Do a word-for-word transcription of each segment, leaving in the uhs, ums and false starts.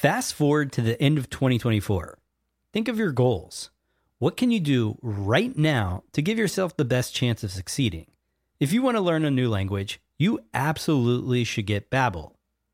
Fast forward to the end of twenty twenty-four. Think of your goals. What can you do right now to give yourself the best chance of succeeding? If you want to learn a new language, you absolutely should get Babbel.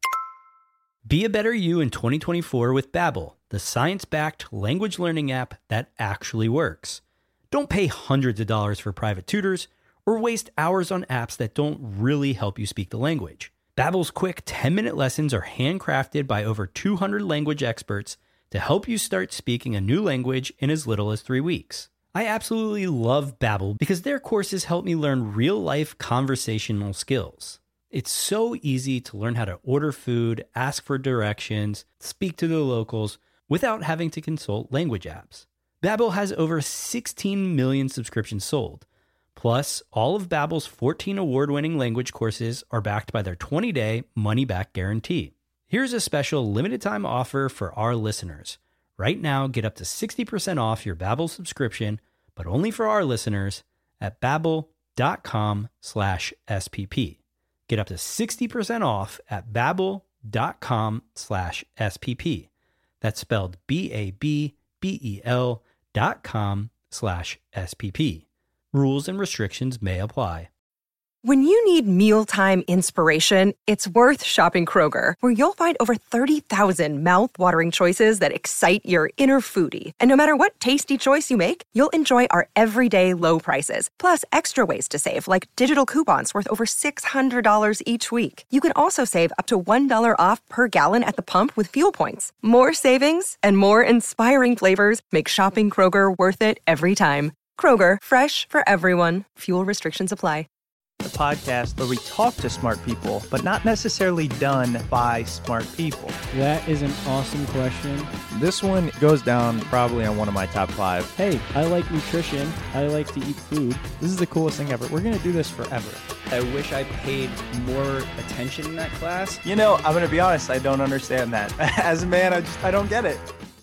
Be a better you in twenty twenty-four with Babbel, the science-backed language learning app that actually works. Don't pay hundreds of dollars for private tutors or waste hours on apps that don't really help you speak the language. Babbel's quick ten-minute lessons are handcrafted by over two hundred language experts to help you start speaking a new language in as little as three weeks. I absolutely love Babbel because their courses help me learn real-life conversational skills. It's so easy to learn how to order food, ask for directions, speak to the locals without having to consult language apps. Babbel has over sixteen million subscriptions sold. Plus, all of Babbel's fourteen award-winning language courses are backed by their twenty-day money-back guarantee. Here's a special limited-time offer for our listeners. Right now, get up to sixty percent off your Babbel subscription, but only for our listeners at babbel.com slash SPP. Get up to sixty percent off at babbel.com slash SPP. That's spelled B A B B E L dot com slash SPP. Rules and restrictions may apply. When you need mealtime inspiration, it's worth shopping Kroger, where you'll find over thirty thousand mouth-watering choices that excite your inner foodie. And no matter what tasty choice you make, you'll enjoy our everyday low prices, plus extra ways to save, like digital coupons worth over six hundred dollars each week. You can also save up to one dollar off per gallon at the pump with fuel points. More savings and more inspiring flavors make shopping Kroger worth it every time. Kroger, fresh for everyone. Fuel restrictions apply. The podcast where we talk to smart people, but not necessarily done by smart people. That is an awesome question. This one goes down probably on one of my top five. Hey, I like nutrition. I like to eat food. This is the coolest thing ever. We're going to do this forever. I wish I paid more attention in that class. You know, I'm going to be honest, I don't understand that. As a man, I just, I don't get it.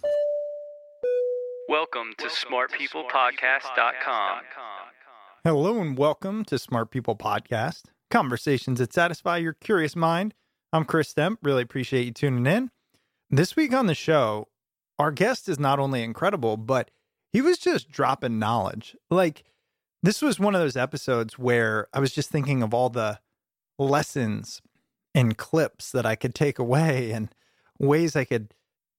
Welcome to smart people podcast dot com. Hello and welcome to Smart People Podcast, conversations that satisfy your curious mind. I'm Chris Stemp. Really appreciate you tuning in. This week on the show, our guest is not only incredible, but he was just dropping knowledge. Like, this was one of those episodes where I was just thinking of all the lessons and clips that I could take away and ways I could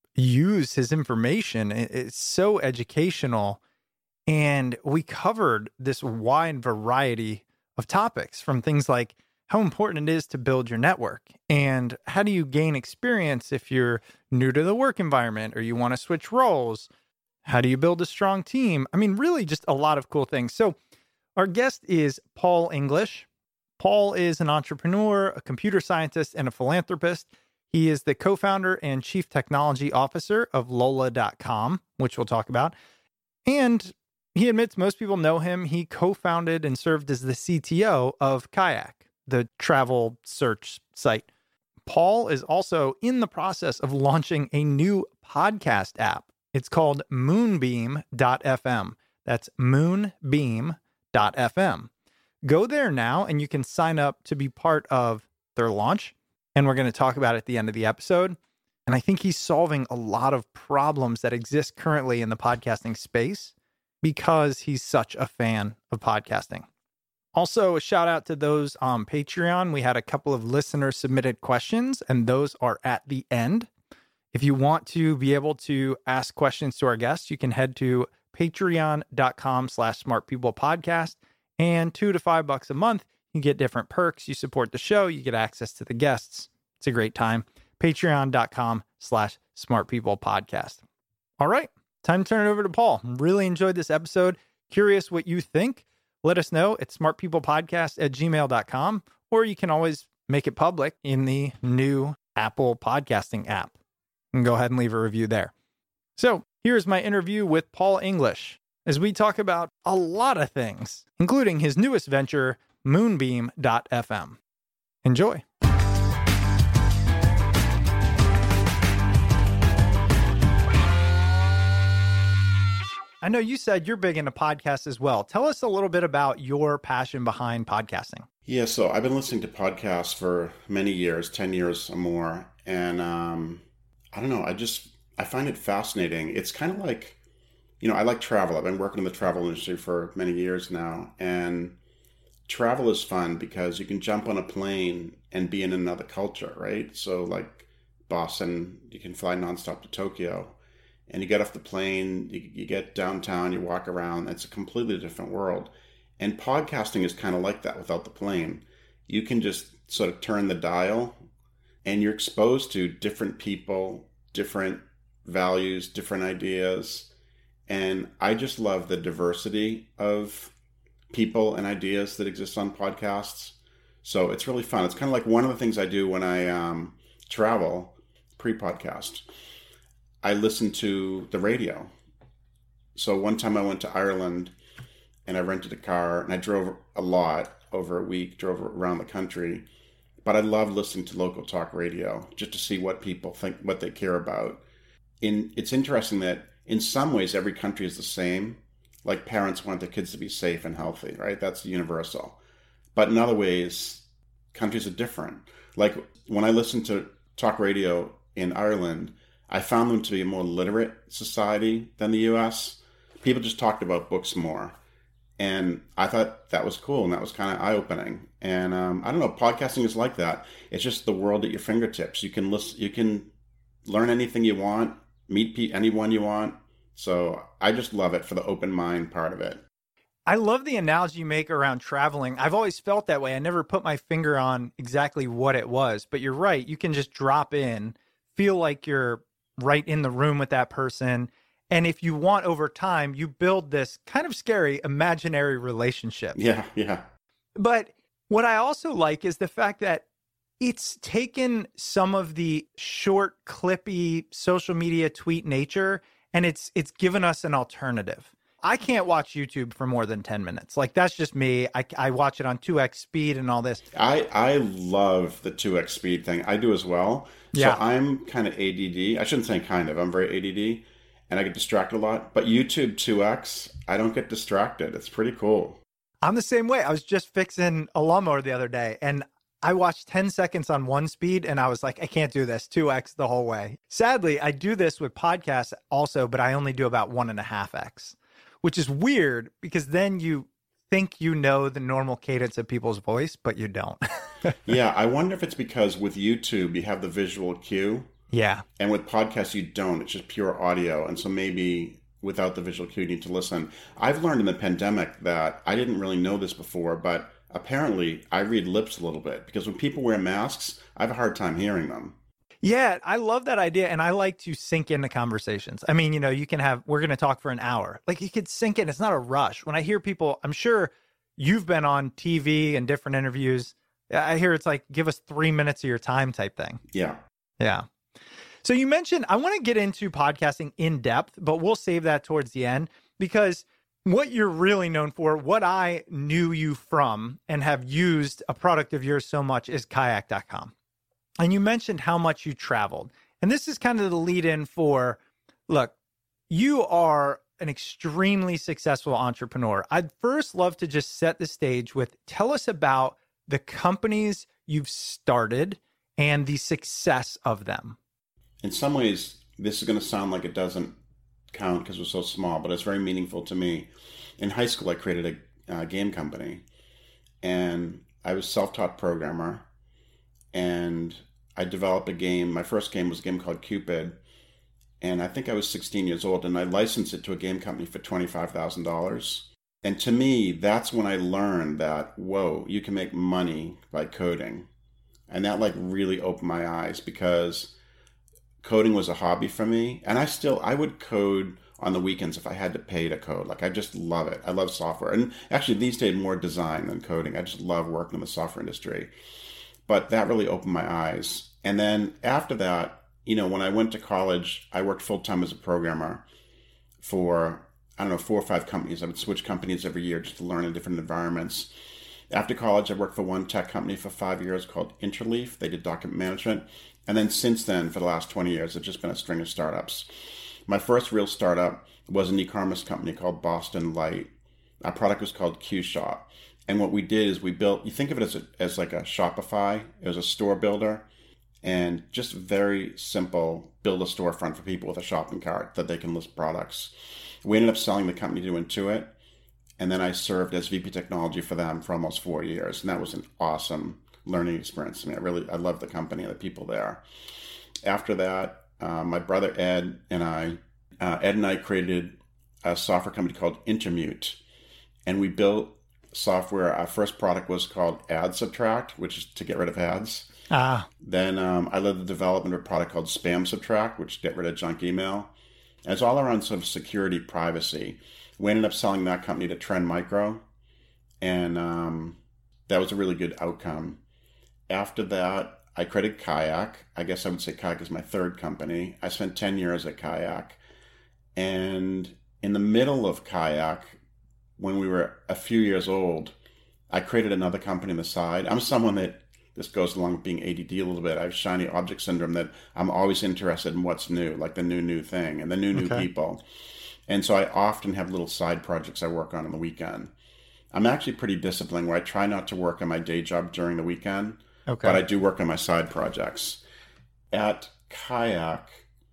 use his information. It's so educational. And we covered this wide variety of topics, from things like how important it is to build your network and how do you gain experience if you're new to the work environment or you want to switch roles. How do you build a strong team? I mean, really just a lot of cool things. So our guest is Paul English. Paul is an entrepreneur, a computer scientist, and a philanthropist. He is the co-founder and chief technology officer of Lola dot com, which we'll talk about. And he admits most people know him. He co-founded and served as the C T O of Kayak, the travel search site. Paul is also in the process of launching a new podcast app. It's called moonbeam dot f m. That's moonbeam dot f m. Go there now and you can sign up to be part of their launch. And we're going to talk about it at the end of the episode. And I think he's solving a lot of problems that exist currently in the podcasting space because he's such a fan of podcasting. Also, a shout out to those on Patreon. We had a couple of listener submitted questions, and those are at the end. If you want to be able to ask questions to our guests, you can head to patreon.com slash smartpeoplepodcast, and two to five bucks a month. You get different perks. You support the show. You get access to the guests. It's a great time. Patreon.com slash smartpeoplepodcast. All right. Time to turn it over to Paul. Really enjoyed this episode. Curious what you think. Let us know at smartpeoplepodcast at gmail dot com, or you can always make it public in the new Apple podcasting app. And go ahead and leave a review there. So here's my interview with Paul English as we talk about a lot of things, including his newest venture, moonbeam dot f m. Enjoy. I know you said you're big into podcasts as well. Tell us a little bit about your passion behind podcasting. Yeah, so I've been listening to podcasts for many years, ten years or more. And um, I don't know. I just, I find it fascinating. It's kind of like, you know, I like travel. I've been working in the travel industry for many years now. And travel is fun because you can jump on a plane and be in another culture, right? So like Boston, you can fly nonstop to Tokyo. And you get off the plane, you, you get downtown, you walk around. It's a completely different world. And podcasting is kind of like that without the plane. You can just sort of turn the dial and you're exposed to different people, different values, different ideas. And I just love the diversity of people and ideas that exist on podcasts. So it's really fun. It's kind of like one of the things I do when I um, travel pre-podcast. I listen to the radio. So one time I went to Ireland and I rented a car and I drove a lot over a week, drove around the country. But I love listening to local talk radio just to see what people think, what they care about. In, it's interesting that in some ways every country is the same. Like parents want their kids to be safe and healthy, right? That's universal. But in other ways, countries are different. Like when I listened to talk radio in Ireland, I found them to be a more literate society than the U S. People just talked about books more. And I thought that was cool, and that was kind of eye-opening. And um, I don't know, podcasting is like that. It's just the world at your fingertips. You can listen, you can learn anything you want, meet pe- anyone you want. So I just love it for the open mind part of it. I love the analogy you make around traveling. I've always felt that way. I never put my finger on exactly what it was, but you're right. You can just drop in, feel like you're right in the room with that person. And if you want over time, you build this kind of scary imaginary relationship. Yeah, yeah. But what I also like is the fact that it's taken some of the short, clippy social media tweet nature, and it's it's given us an alternative. I can't watch YouTube for more than ten minutes. Like, that's just me. I, I watch it on two x speed and all this. I, I love the two x speed thing. I do as well. Yeah. So I'm kind of A D D. I shouldn't say kind of. I'm very A D D. And I get distracted a lot. But YouTube two x, I don't get distracted. It's pretty cool. I'm the same way. I was just fixing a lawnmower the other day, and I watched ten seconds on one speed, and I was like, I can't do this, two x the whole way. Sadly, I do this with podcasts also, but I only do about one and a half x, which is weird because then you think you know the normal cadence of people's voice, but you don't. Yeah, I wonder if it's because with YouTube, you have the visual cue. Yeah. And with podcasts, you don't. It's just pure audio. And so maybe without the visual cue, you need to listen. I've learned in the pandemic that I didn't really know this before, but apparently I read lips a little bit because when people wear masks, I have a hard time hearing them. Yeah, I love that idea. And I like to sink into conversations. I mean, you know, you can have, we're going to talk for an hour. Like, you could sink in. It's not a rush. When I hear people, I'm sure you've been on T V and different interviews. I hear it's like, give us three minutes of your time type thing. Yeah. Yeah. So you mentioned, I want to get into podcasting in depth, but we'll save that towards the end because what you're really known for, what I knew you from and have used a product of yours so much is kayak dot com. And you mentioned how much you traveled. And this is kind of the lead in for, look, you are an extremely successful entrepreneur. I'd first love to just set the stage with, tell us about the companies you've started and the success of them. In some ways, this is going to sound like it doesn't count because we're so small, but it's very meaningful to me. In high school, I created a uh, game company, and I was a self-taught programmer, and I developed a game. My first game was a game called Cupid, and I think I was sixteen years old, and I licensed it to a game company for twenty-five thousand dollars. And to me, that's when I learned that, whoa, you can make money by coding. And that like really opened my eyes because coding was a hobby for me. And I still, I would code on the weekends if I had to pay to code. Like, I just love it. I love software. And actually these days more design than coding. I just love working in the software industry. But that really opened my eyes. And then after that, you know, when I went to college, I worked full-time as a programmer for, I don't know, four or five companies. I would switch companies every year just to learn in different environments. After college, I worked for one tech company for five years called Interleaf. They did document management. And then since then, for the last twenty years, it's just been a string of startups. My first real startup was an e-commerce company called Boston Light. Our product was called QShop. And what we did is we built, you think of it as a, as like a Shopify. It was a store builder. and just very simple, build a storefront for people with a shopping cart that they can list products. We ended up selling the company to Intuit, and then I served as V P Technology for them for almost four years, and that was an awesome learning experience. I mean, I really, I love the company and the people there. After that, uh, my brother Ed and I, uh, Ed and I created a software company called Intermute, and we built software. Our first product was called Ad Subtract, which is to get rid of ads. Ah. Then um, I led the development of a product called Spam Subtract, which get rid of junk email. And it's all around sort of security, privacy. We ended up selling that company to Trend Micro, and um, that was a really good outcome. After that, I created Kayak. I guess I would say Kayak is my third company. I spent ten years at Kayak. And in the middle of Kayak, when we were a few years old, I created another company on the side. I'm someone that, this goes along with being A D D a little bit. I have shiny object syndrome, that I'm always interested in what's new, like the new, new thing and the new, new Okay. people. And so I often have little side projects I work on on the weekend. I'm actually pretty disciplined where I try not to work on my day job during the weekend, Okay. but I do work on my side projects. At Kayak,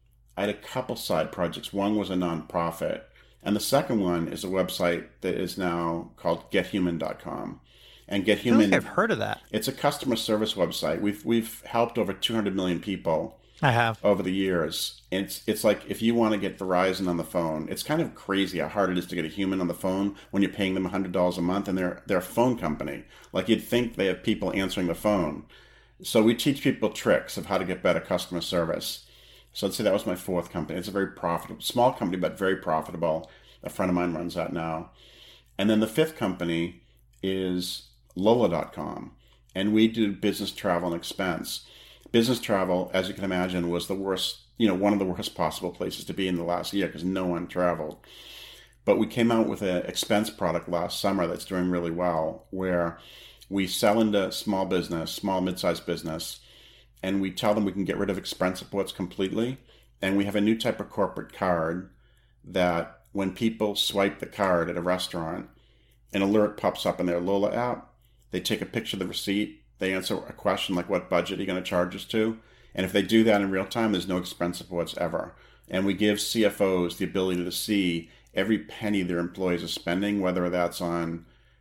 I had a couple side projects. One was a nonprofit, and the second one is a website that is now called get human dot com. And Get I feel Human, like I've heard of that. it's a customer service website. We've we've helped over two hundred million people I have. over the years. It's it's like if you want to get Verizon on the phone, it's kind of crazy how hard it is to get a human on the phone when you're paying them one hundred dollars a month, and they're they're a phone company. Like, you'd think they have people answering the phone. So we teach people tricks of how to get better customer service. So I'd say that was my fourth company. It's a very profitable, small company, but very profitable. A friend of mine runs that now. And then the fifth company is Lola dot com, and we do business travel and expense. Business travel, as you can imagine, was the worst, you know, one of the worst possible places to be in the last year because no one traveled. But we came out with an expense product last summer that's doing really well, where we sell into small business, small mid-sized business, and we tell them we can get rid of expense reports completely. And we have a new type of corporate card that when people swipe the card at a restaurant, an alert pops up in their Lola app. They take a picture of the receipt. They answer a question like, what budget are you going to charge us to? And if they do that in real time, there's no expense reports ever. And we give C F Os the ability to see every penny their employees are spending, whether that's on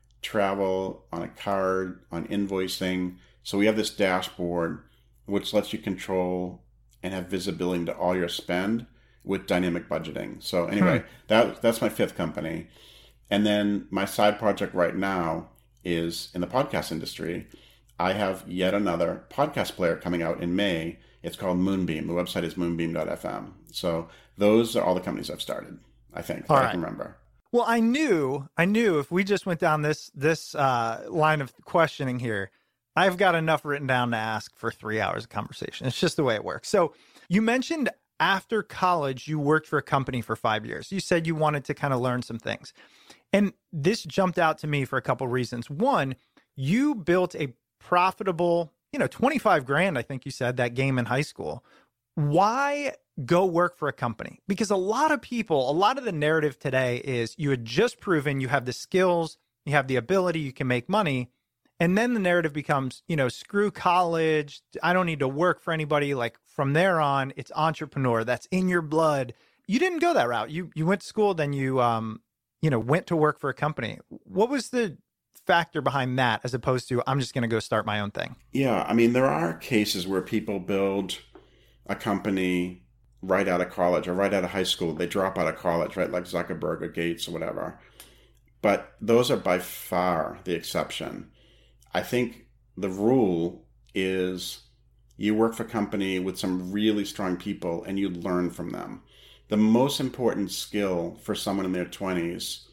travel, on a card, on invoicing. So we have this dashboard which lets you control and have visibility into all your spend with dynamic budgeting. So anyway, hmm. that that's my fifth company. And then my side project right now is in the podcast industry. I have yet another podcast player coming out in May. It's called Moonbeam. The website is moonbeam dot f m. So those are all the companies I've started, I think, that All I right. can remember. Well, I knew, I knew if we just went down this this uh, line of questioning here, I've got enough written down to ask for three hours of conversation. It's just the way it works. So you mentioned after college, you worked for a company for five years. You said you wanted to kind of learn some things. And this jumped out to me for a couple reasons. One, you built a profitable, you know, twenty-five grand, I think you said, that game in high school. Why go work for a company? Because a lot of people, a lot of the narrative today is you had just proven you have the skills, you have the ability, you can make money. And then the narrative becomes, you know, screw college. I don't need to work for anybody. Like from there on, it's entrepreneur. That's in your blood. You didn't go that route. You you went to school, then you, um, you know, went to work for a company. What was the factor behind that as opposed to I'm just going to go start my own thing? Yeah, I mean, there are cases where people build a company right out of college or right out of high school. They drop out of college, right? Like Zuckerberg or Gates or whatever. But those are by far the exception. I think the rule is you work for a company with some really strong people and you learn from them. The most important skill for someone in their twenties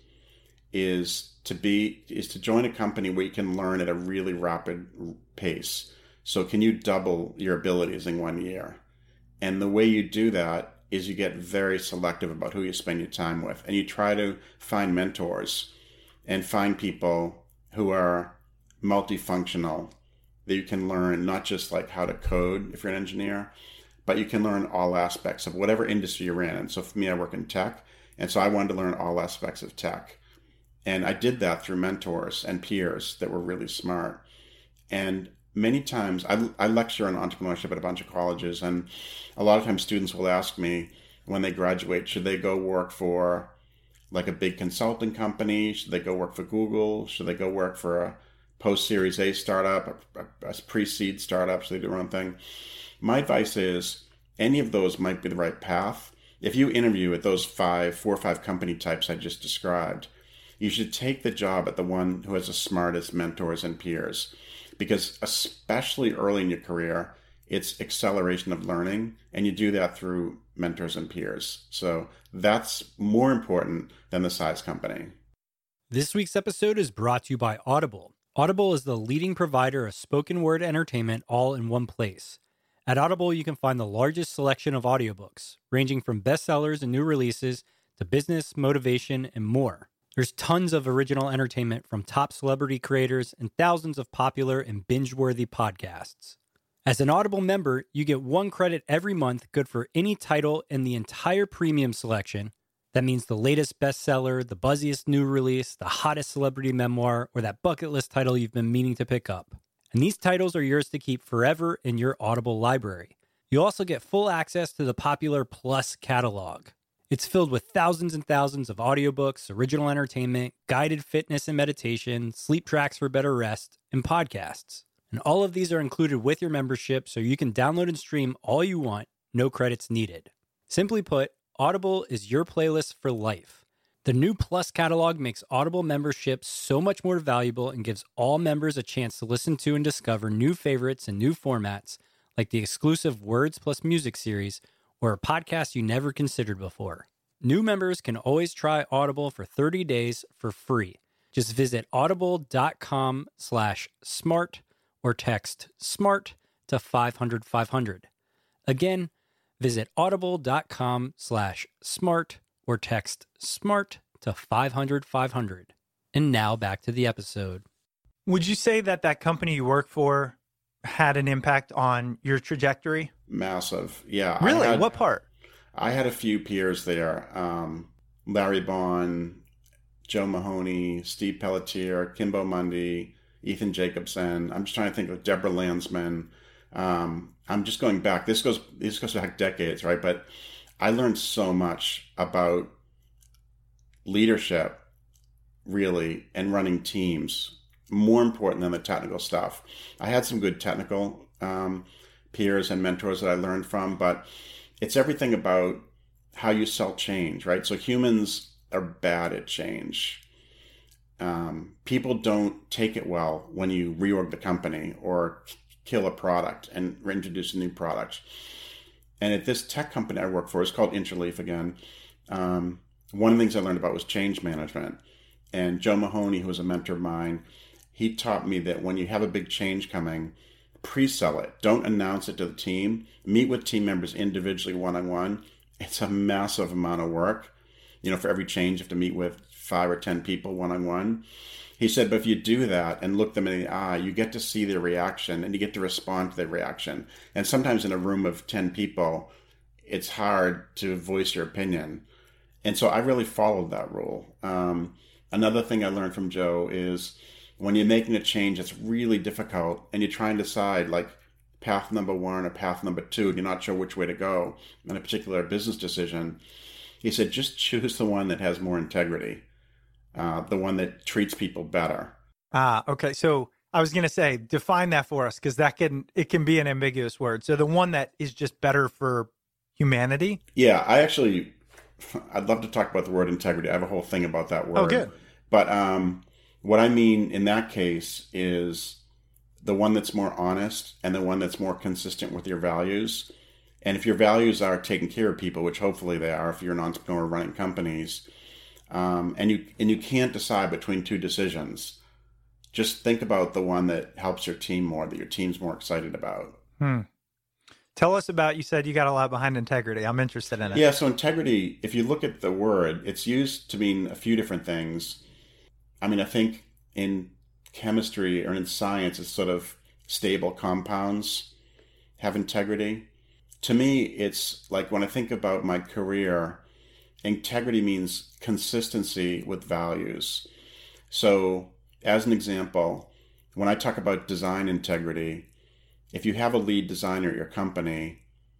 is to be is to join a company where you can learn at a really rapid pace. So can you double your abilities in one year? And the way you do that is you get very selective about who you spend your time with. And you try to find mentors and find people who are multifunctional that you can learn not just like how to code if you're an engineer, but you can learn all aspects of whatever industry you're in. And so for me, I work in tech. And so I wanted to learn all aspects of tech. And I did that through mentors and peers that were really smart. And many times I, I lecture on entrepreneurship at a bunch of colleges, and a lot of times students will ask me when they graduate, should they go work for like a big consulting company? Should they go work for Google? Should they go work for a post-Series A startup, a, a, a pre-seed startup, so they do their own thing? My advice is any of those might be the right path. If you interview at those five, four or five company types I just described, you should take the job at the one who has the smartest mentors and peers, because especially early in your career, it's acceleration of learning, and you do that through mentors and peers. So that's more important than the size company. This week's episode is brought to you by Audible. Audible is the leading provider of spoken word entertainment all in one place. At Audible, you can find the largest selection of audiobooks, ranging from bestsellers and new releases to business, motivation, and more. There's tons of original entertainment from top celebrity creators and thousands of popular and binge-worthy podcasts. As an Audible member, you get one credit every month, good for any title in the entire premium selection. That means the latest bestseller, the buzziest new release, the hottest celebrity memoir, or that bucket list title you've been meaning to pick up. And these titles are yours to keep forever in your Audible library. You also get full access to the popular Plus catalog. It's filled with thousands and thousands of audiobooks, original entertainment, guided fitness and meditation, sleep tracks for better rest, and podcasts. And all of these are included with your membership, so you can download and stream all you want, no credits needed. Simply put, Audible is your playlist for life. The new Plus catalog makes Audible membership so much more valuable and gives all members a chance to listen to and discover new favorites and new formats, like the exclusive Words Plus Music series, or a podcast you never considered before. New members can always try Audible for thirty days for free. Just visit audible.com slash smart or text SMART to five hundred five hundred. Again, visit audible.com slash smart or text SMART to five hundred five hundred. And now back to the episode. Would you say that that company you work for had an impact on your trajectory? Massive. Yeah. Really? I had, what part? I had a few peers there. Um, Larry Bond, Joe Mahoney, Steve Pelletier, Kimbo Mundy, Ethan Jacobson. I'm just trying to think of Deborah Landsman. Um, I'm just going back. This goes this goes back decades, right? But I learned so much about leadership, really, and running teams, more important than the technical stuff. I had some good technical um, peers and mentors that I learned from, but it's everything about how you sell change, right? So humans are bad at change. Um, people don't take it well when you reorg the company or kill a product and introduce a new product. And at this tech company I work for, it's called Interleaf again. Um, one of the things I learned about was change management. And Joe Mahoney, who was a mentor of mine, he taught me that when you have a big change coming, pre-sell it. Don't announce it to the team. Meet with team members individually, one-on-one. It's a massive amount of work. You know, for every change, you have to meet with five or ten people one-on-one. He said, but if you do that and look them in the eye, you get to see their reaction and you get to respond to their reaction. And sometimes in a room of ten people, it's hard to voice your opinion. And so I really followed that rule. Um, another thing I learned from Joe is when you're making a change that's really difficult and you try and decide like path number one or path number two, and you're not sure which way to go in a particular business decision, he said, just choose the one that has more integrity. Uh, the one that treats people better. Ah, okay. So I was going to say, define that for us, because that can it can be an ambiguous word. So the one that is just better for humanity? Yeah, I actually, I'd love to talk about the word integrity. I have a whole thing about that word. Oh, good. But um, what I mean in that case is the one that's more honest and the one that's more consistent with your values. And if your values are taking care of people, which hopefully they are if you're an entrepreneur running companies, Um, and you and you can't decide between two decisions, just think about the one that helps your team more, that your team's more excited about. Hmm. Tell us about, you said you got a lot behind integrity. I'm interested in it. Yeah, so integrity, if you look at the word, it's used to mean a few different things. I mean, I think in chemistry or in science, it's sort of stable compounds have integrity. To me, it's like when I think about my career, integrity means consistency with values. So, as an example, when I talk about design integrity, if you have a lead designer at your company,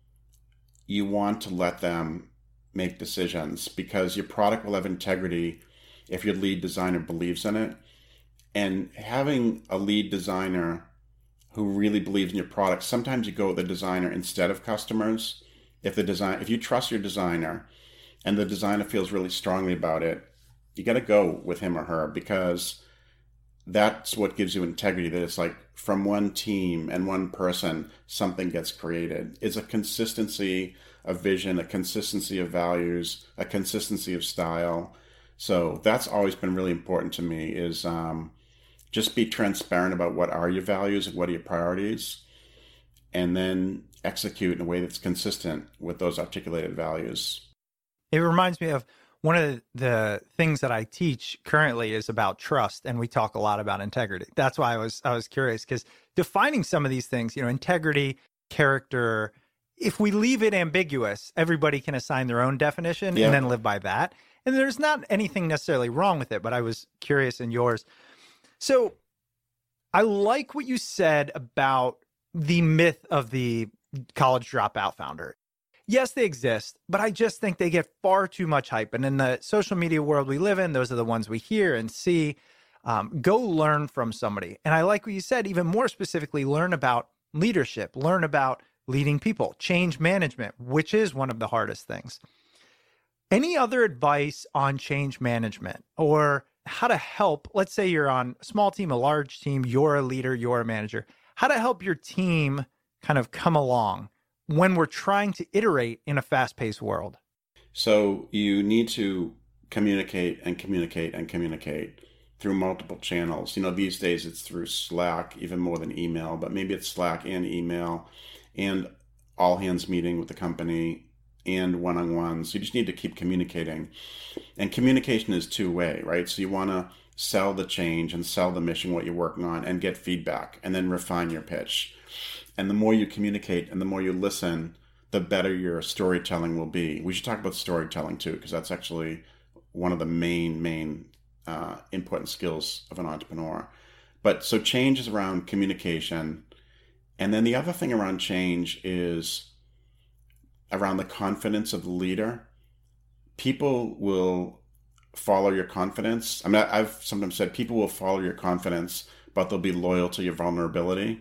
you want to let them make decisions because your product will have integrity if your lead designer believes in it. And having a lead designer who really believes in your product, sometimes you go with the designer instead of customers. If the design, if you trust your designer and the designer feels really strongly about it, you got to go with him or her because that's what gives you integrity. That it's like from one team and one person, something gets created. It's a consistency of vision, a consistency of values, a consistency of style. So that's always been really important to me is um, just be transparent about what are your values and what are your priorities, and then execute in a way that's consistent with those articulated values. It reminds me of one of the things that I teach currently is about trust, and we talk a lot about integrity. That's why I was I was curious, because defining some of these things, you know, integrity, character, if we leave it ambiguous, everybody can assign their own definition yeah. and then live by that. And there's not anything necessarily wrong with it, but I was curious in yours. So I like what you said about the myth of the college dropout founder. Yes, they exist, but I just think they get far too much hype. And in the social media world we live in, those are the ones we hear and see. Um, go learn from somebody. And I like what you said, even more specifically, learn about leadership, learn about leading people, change management, which is one of the hardest things. Any other advice on change management or how to help? Let's say you're on a small team, a large team, you're a leader, you're a manager. How to help your team kind of come along when we're trying to iterate in a fast-paced world? So you need to communicate and communicate and communicate through multiple channels. You know, these days it's through Slack, even more than email, but maybe it's Slack and email and all hands meeting with the company and one-on-ones. You just need to keep communicating. And communication is two-way, right? So you want to sell the change and sell the mission, what you're working on, and get feedback and then refine your pitch. And the more you communicate and the more you listen, the better your storytelling will be. We should talk about storytelling too, because that's actually one of the main, main uh, important skills of an entrepreneur. But so change is around communication. And then the other thing around change is around the confidence of the leader. People will follow your confidence. I mean, I've sometimes said people will follow your confidence, but they'll be loyal to your vulnerability.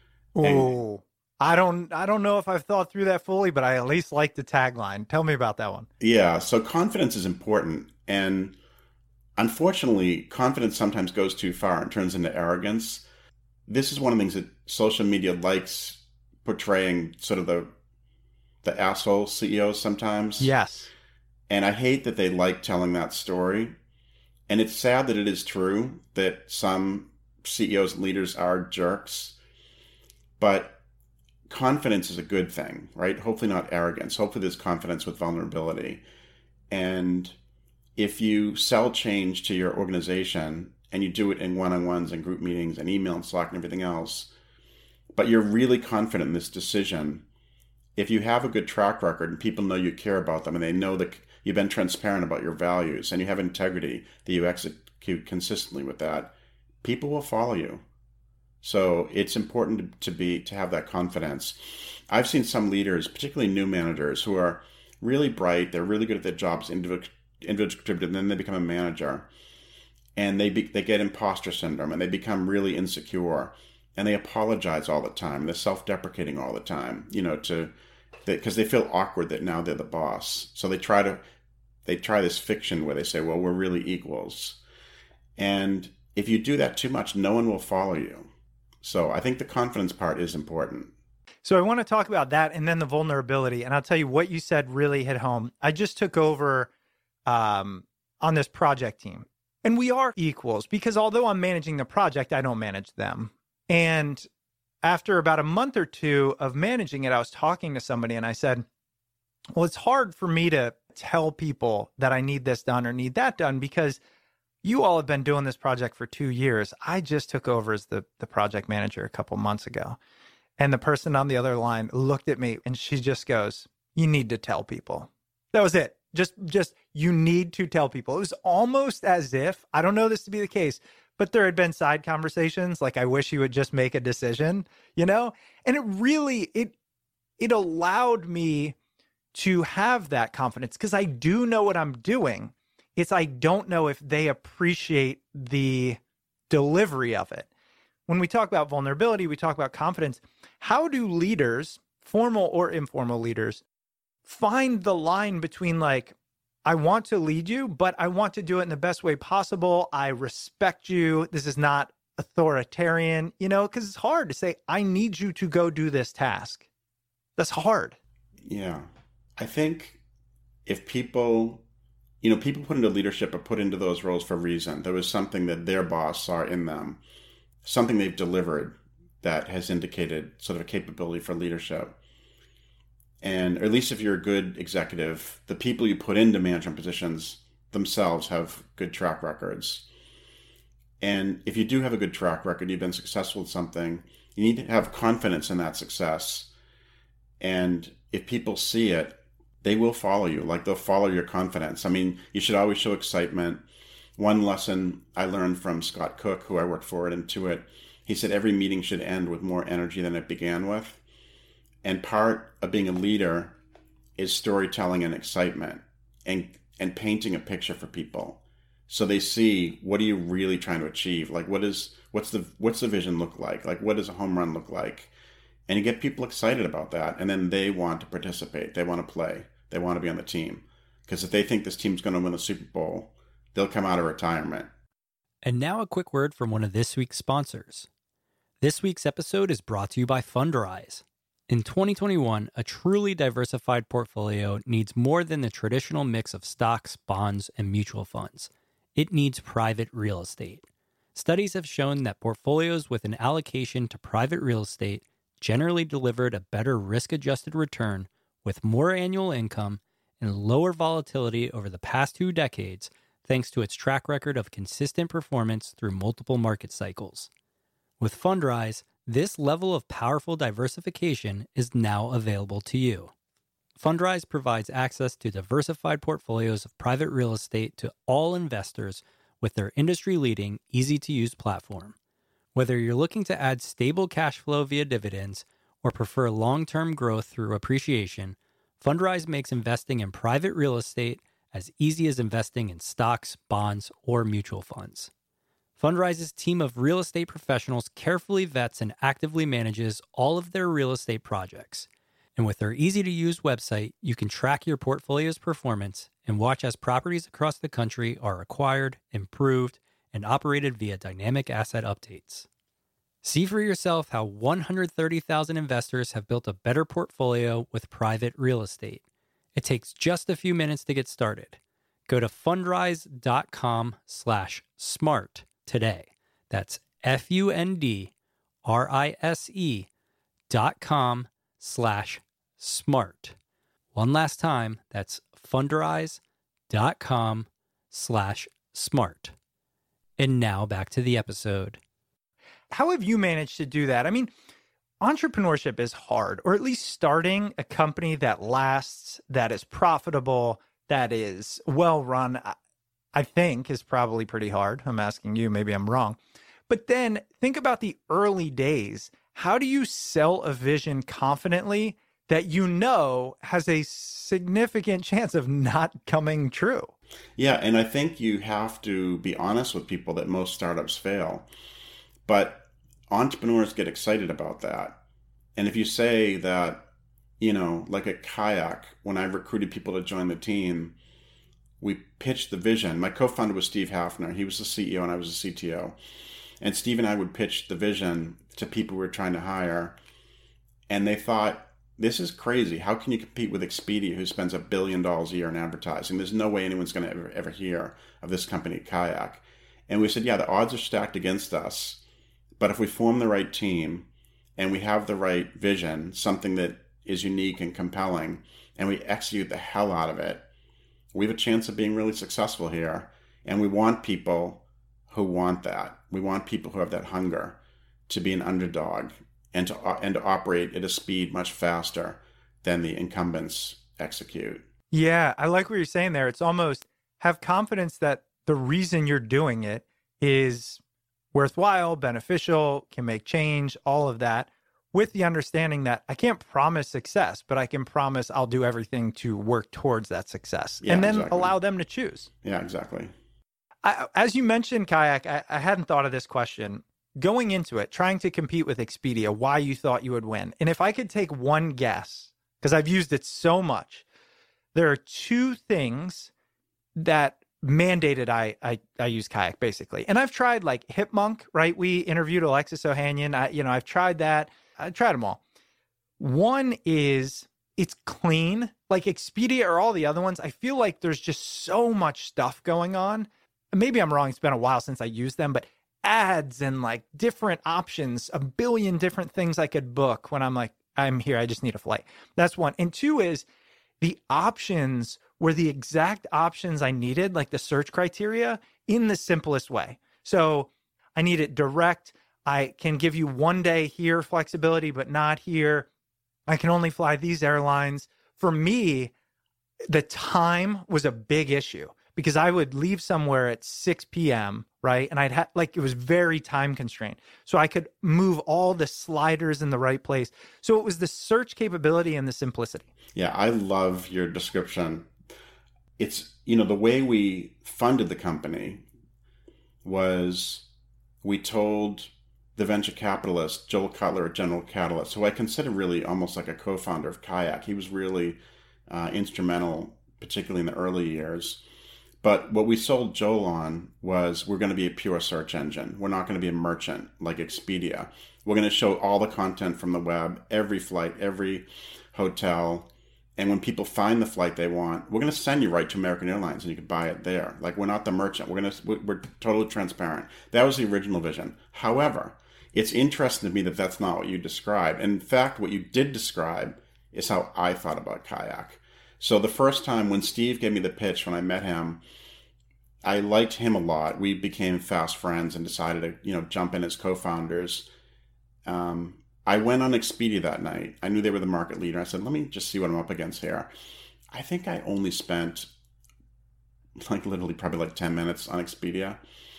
Oh, I don't I don't know if I've thought through that fully, but I at least like the tagline. Tell me about that one. Yeah, so confidence is important. And unfortunately, confidence sometimes goes too far and turns into arrogance. This is one of the things that social media likes portraying, sort of the the asshole C E Os sometimes. Yes. And I hate that they like telling that story. And it's sad that it is true that some C E Os and leaders are jerks. But confidence is a good thing, right? Hopefully not arrogance. Hopefully there's confidence with vulnerability. And if you sell change to your organization and you do it in one-on-ones and group meetings and email and Slack and everything else, but you're really confident in this decision, if you have a good track record and people know you care about them and they know that you've been transparent about your values and you have integrity, that you execute consistently with that, people will follow you. So it's important to be to have that confidence. I've seen some leaders, particularly new managers, who are really bright. They're really good at their jobs, individual contributor, and then they become a manager, and they be, they get imposter syndrome, and they become really insecure, and they apologize all the time. They're self-deprecating all the time, you know, to because they feel awkward that now they're the boss. So they try to they try this fiction where they say, "Well, we're really equals," and if you do that too much, no one will follow you. So I think the confidence part is important. So I want to talk about that and then the vulnerability. And I'll tell you what you said really hit home. I just took over um, on this project team. And we are equals because although I'm managing the project, I don't manage them. And after about a month or two of managing it, I was talking to somebody and I said, well, it's hard for me to tell people that I need this done or need that done because you all have been doing this project for two years. I just took over as the, the project manager a couple months ago. And the person on the other line looked at me and she just goes, you need to tell people. That was it. Just, just, you need to tell people. It was almost as if, I don't know this to be the case, but there had been side conversations like, I wish he would just make a decision, you know? And it really, it, it allowed me to have that confidence because I do know what I'm doing. It's I don't know if they appreciate the delivery of it. When we talk about vulnerability, we talk about confidence. How do leaders, formal or informal leaders, find the line between like, I want to lead you, but I want to do it in the best way possible. I respect you. This is not authoritarian, you know, because it's hard to say, I need you to go do this task. That's hard. Yeah. I think if people, you know, people put into leadership are put into those roles for a reason. There was something that their boss saw in them, something they've delivered that has indicated sort of a capability for leadership. And or at least if you're a good executive, the people you put into management positions themselves have good track records. And if you do have a good track record, you've been successful at something, you need to have confidence in that success. And if people see it, they will follow you. Like they'll follow your confidence. I mean, you should always show excitement. One lesson I learned from Scott Cook, who I worked for at Intuit, he said every meeting should end with more energy than it began with. And part of being a leader is storytelling and excitement and, and painting a picture for people. So they see, what are you really trying to achieve? Like, what is, what's the, what's the vision look like? Like, what does a home run look like? And you get people excited about that. And then they want to participate. They want to play. They want to be on the team. Because if they think this team's going to win the Super Bowl, they'll come out of retirement. And now a quick word from one of this week's sponsors. This week's episode is brought to you by Fundrise. In twenty twenty-one, a truly diversified portfolio needs more than the traditional mix of stocks, bonds, and mutual funds. It needs private real estate. Studies have shown that portfolios with an allocation to private real estate generally delivered a better risk-adjusted return with more annual income and lower volatility over the past two decades thanks to its track record of consistent performance through multiple market cycles. With Fundrise, this level of powerful diversification is now available to you. Fundrise provides access to diversified portfolios of private real estate to all investors with their industry-leading, easy-to-use platform. Whether you're looking to add stable cash flow via dividends or prefer long-term growth through appreciation, Fundrise makes investing in private real estate as easy as investing in stocks, bonds, or mutual funds. Fundrise's team of real estate professionals carefully vets and actively manages all of their real estate projects. And with their easy-to-use website, you can track your portfolio's performance and watch as properties across the country are acquired, improved, and operated via dynamic asset updates. See for yourself how one hundred thirty thousand investors have built a better portfolio with private real estate. It takes just a few minutes to get started. Go to fundrise.com slash smart today. That's F-U-N-D-R-I-S-E dot com slash smart. One last time, that's fundrise.com slash smart. And now back to the episode. How have you managed to do that? I mean, entrepreneurship is hard, or at least starting a company that lasts, that is profitable, that is well run, I think is probably pretty hard. I'm asking you, maybe I'm wrong. But then think about the early days. How do you sell a vision confidently that you know has a significant chance of not coming true? Yeah, and I think you have to be honest with people that most startups fail. But entrepreneurs get excited about that. And if you say that, you know, like a Kayak, when I recruited people to join the team, we pitched the vision. My co-founder was Steve Hafner. He was the C E O and I was the C T O. And Steve and I would pitch the vision to people we were trying to hire. And they thought, this is crazy. How can you compete with Expedia, who spends a billion dollars a year in advertising? There's no way anyone's going to ever, ever hear of this company, Kayak. And we said, yeah, the odds are stacked against us. But if we form the right team and we have the right vision, something that is unique and compelling, and we execute the hell out of it, we have a chance of being really successful here. And we want people who want that. We want people who have that hunger to be an underdog and to and to operate at a speed much faster than the incumbents execute. Yeah, I like what you're saying there. It's almost have confidence that the reason you're doing it is worthwhile, beneficial, can make change, all of that, with the understanding that I can't promise success, but I can promise I'll do everything to work towards that success, Yeah, and then exactly. allow them to choose. Yeah, exactly. I, as you mentioned, Kayak, I, I hadn't thought of this question. Going into it, trying to compete with Expedia, why you thought you would win. And if I could take one guess, because I've used it so much, there are two things that mandated I, I I use Kayak, basically. And I've tried like Hipmunk, right? We interviewed Alexis Ohanian. I, you know, I've tried that. I tried them all. One is it's clean. Like Expedia or all the other ones, I feel like there's just so much stuff going on. Maybe I'm wrong. It's been a while since I used them, but ads and like different options, a billion different things I could book when I'm like, I'm here, I just need a flight. That's one. And two is the options were the exact options I needed, like the search criteria, in the simplest way. So I need it direct. I can give you one day here flexibility, but not here. I can only fly these airlines. For me, the time was a big issue because I would leave somewhere at six p.m., right? And I'd have, like, it was very time constrained. So I could move all the sliders in the right place. So it was the search capability and the simplicity. Yeah, I love your description. It's, you know, the way we funded the company was we told the venture capitalist, Joel Cutler at General Catalyst, who I consider really almost like a co-founder of Kayak. He was really uh, instrumental, particularly in the early years. But what we sold Joel on was we're going to be a pure search engine. We're not going to be a merchant like Expedia. We're going to show all the content from the web, every flight, every hotel. And when people find the flight they want, we're going to send you right to American Airlines and you can buy it there. Like, we're not the merchant. We're going to, we're totally transparent. That was the original vision. However, it's interesting to me that that's not what you described. And in fact, what you did describe is how I thought about Kayak. So the first time when Steve gave me the pitch, when I met him, I liked him a lot. We became fast friends and decided to, you know, jump in as co-founders. Um, I went on Expedia that night. I knew they were the market leader. I said, let me just see what I'm up against here. I think I only spent like literally probably like ten minutes on Expedia.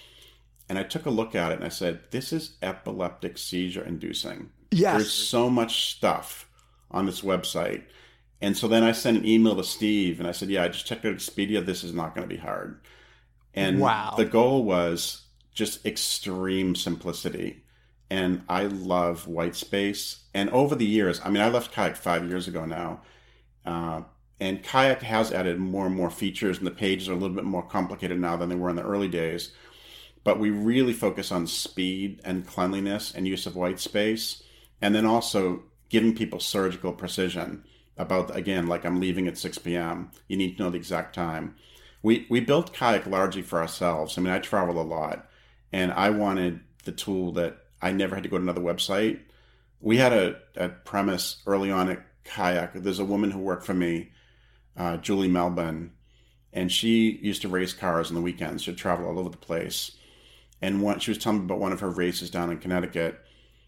And I took a look at it and I said, this is epileptic seizure inducing. Yes. There's so much stuff on this website. And so then I sent an email to Steve and I said, yeah, I just checked out Expedia. This is not going to be hard. And wow. The goal was just extreme simplicity. And I love white space. And over the years, I mean, I left Kayak five years ago now. Uh, and Kayak has added more and more features, and the pages are a little bit more complicated now than they were in the early days. But we really focus on speed and cleanliness and use of white space. And then also giving people surgical precision about, again, like I'm leaving at six p.m. You need to know the exact time. We we built Kayak largely for ourselves. I mean, I travel a lot, and I wanted the tool that I never had to go to another website. We had a, a premise early on at Kayak. There's a woman who worked for me, uh, Julie Melbourne, and she used to race cars on the weekends. She'd travel all over the place. And one, she was telling me about one of her races down in Connecticut.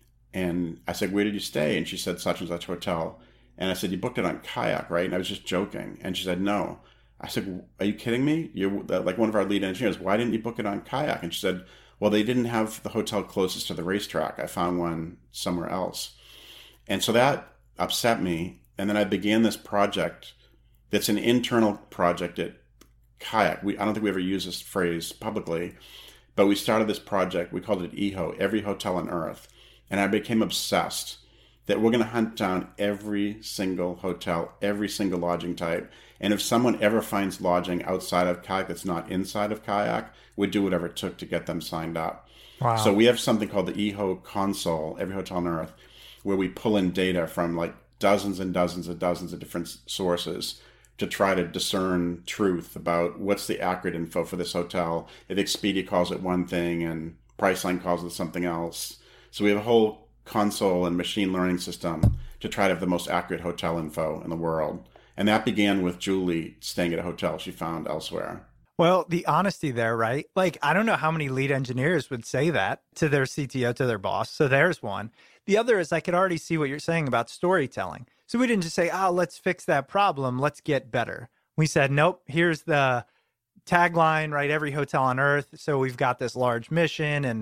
And I said, where did you stay? And she said, such and such hotel. And I said, you booked it on Kayak, right? And I was just joking. And she said, no. I said, are you kidding me? You're like one of our lead engineers. Why didn't you book it on Kayak? And she said, well, they didn't have the hotel closest to the racetrack. I found one somewhere else. And so that upset me. And then I began this project that's an internal project at Kayak. We, I don't think we ever use this phrase publicly, but we started this project. We called it E H O, Every Hotel on Earth. And I became obsessed that we're going to hunt down every single hotel, every single lodging type. And if someone ever finds lodging outside of Kayak that's not inside of Kayak, we'd do whatever it took to get them signed up. Wow. So we have something called the E H O console, Every Hotel on Earth, where we pull in data from like dozens and dozens and dozens of different sources to try to discern truth about what's the accurate info for this hotel. If Expedia calls it one thing and Priceline calls it something else. So we have a whole console and machine learning system to try to have the most accurate hotel info in the world. And that began with Julie staying at a hotel she found elsewhere. Well, the honesty there, right? Like, I don't know how many lead engineers would say that to their C T O, to their boss. So there's one. The other is I could already see what you're saying about storytelling. So we didn't just say, oh, let's fix that problem. Let's get better. We said, nope, here's the tagline, right? Every hotel on Earth. So we've got this large mission. And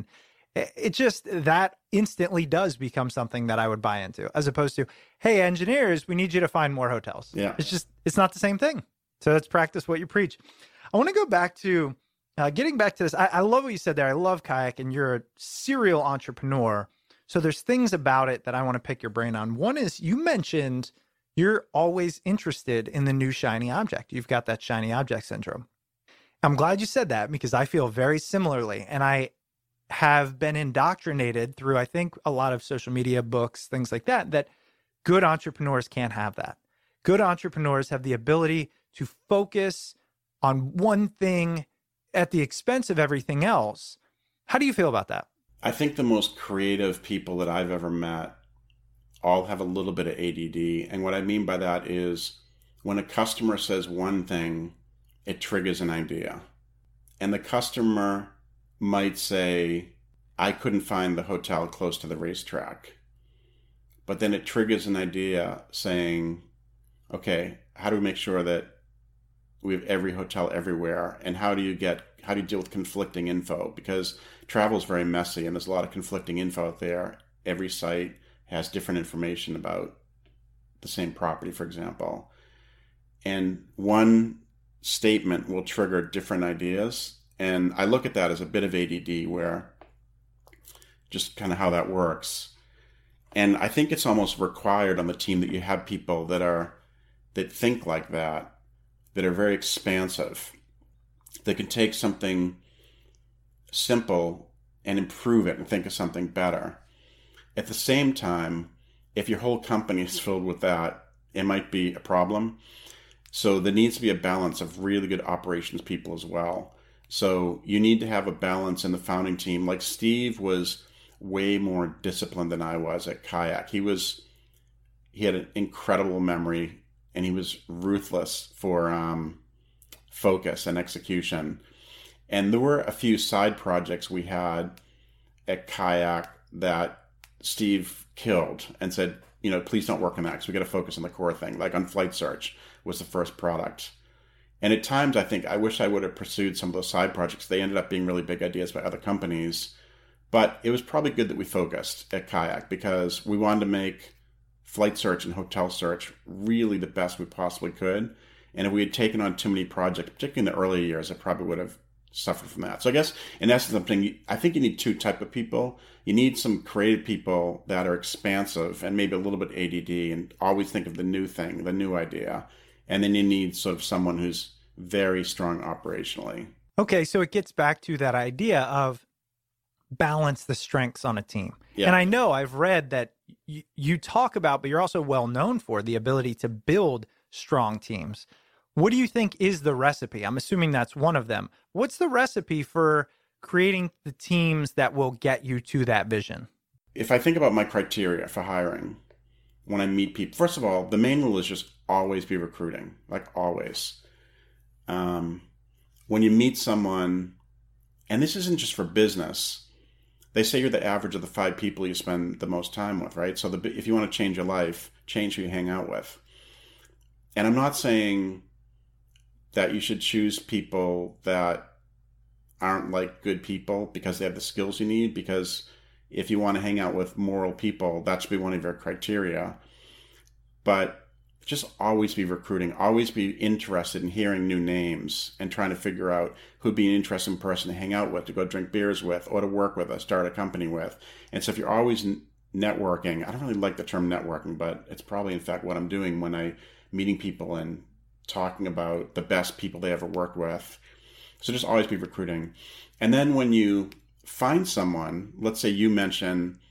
It just, that instantly does become something that I would buy into, as opposed to, hey, engineers, we need you to find more hotels. Yeah. It's just, it's not the same thing. So let's practice what you preach. I want to go back to, uh, getting back to this. I, I love what you said there. I love Kayak, and you're a serial entrepreneur. So there's things about it that I want to pick your brain on. One is, you mentioned you're always interested in the new shiny object. You've got that shiny object syndrome. I'm glad you said that, because I feel very similarly. And I have been indoctrinated through, I think, a lot of social media, books, things like that, that good entrepreneurs can't have that. Good entrepreneurs have the ability to focus on one thing at the expense of everything else. How do you feel about that? I think the most creative people that I've ever met all have a little bit of A D D. And what I mean by that is, when a customer says one thing, it triggers an idea. And the customer might say, I couldn't find the hotel close to the racetrack. But then it triggers an idea saying, okay, how do we make sure that we have every hotel everywhere? And how do you get, how do you deal with conflicting info? Because travel is very messy and there's a lot of conflicting info out there. Every site has different information about the same property, for example. And one statement will trigger different ideas. And I look at that as a bit of A D D, where just kind of how that works. And I think it's almost required on the team that you have people that are, that think like that, that are very expansive, that can take something simple and improve it and think of something better. At the same time, if your whole company is filled with that, it might be a problem. So there needs to be a balance of really good operations people as well. So you need to have a balance in the founding team. Like Steve was way more disciplined than I was at Kayak. He was, he had an incredible memory, and he was ruthless for um, focus and execution. And there were a few side projects we had at Kayak that Steve killed and said, you know, please don't work on that, because we got to focus on the core thing. Like on Flight Search was the first product. And at times, I think I wish I would have pursued some of those side projects. They ended up being really big ideas by other companies. But it was probably good that we focused at Kayak, because we wanted to make Flight Search and Hotel Search really the best we possibly could. And if we had taken on too many projects, particularly in the early years, I probably would have suffered from that. So I guess, in essence, I'm thinking, I think you need two type of people. You need some creative people that are expansive and maybe a little bit A D D and always think of the new thing, the new idea. And then you need sort of someone who's very strong operationally. Okay, so it gets back to that idea of balance the strengths on a team. Yeah. And I know I've read that y- you talk about, but you're also well known for the ability to build strong teams. What do you think is the recipe? I'm assuming that's one of them. What's the recipe for creating the teams that will get you to that vision? If I think about my criteria for hiring, when I meet people, first of all, the main rule is just always be recruiting, like always. Um, when you meet someone, and this isn't just for business, they say you're the average of the five people you spend the most time with, right? So the, if you want to change your life, change who you hang out with. And I'm not saying that you should choose people that aren't like good people because they have the skills you need, because if you want to hang out with moral people, that should be one of your criteria. But just always be recruiting, always be interested in hearing new names and trying to figure out who'd be an interesting person to hang out with, to go drink beers with, or to work with, or start a company with. And so if you're always networking, I don't really like the term networking, but it's probably in fact what I'm doing when I meeting people and talking about the best people they ever worked with. So just always be recruiting. And then when you find someone, let's say you mention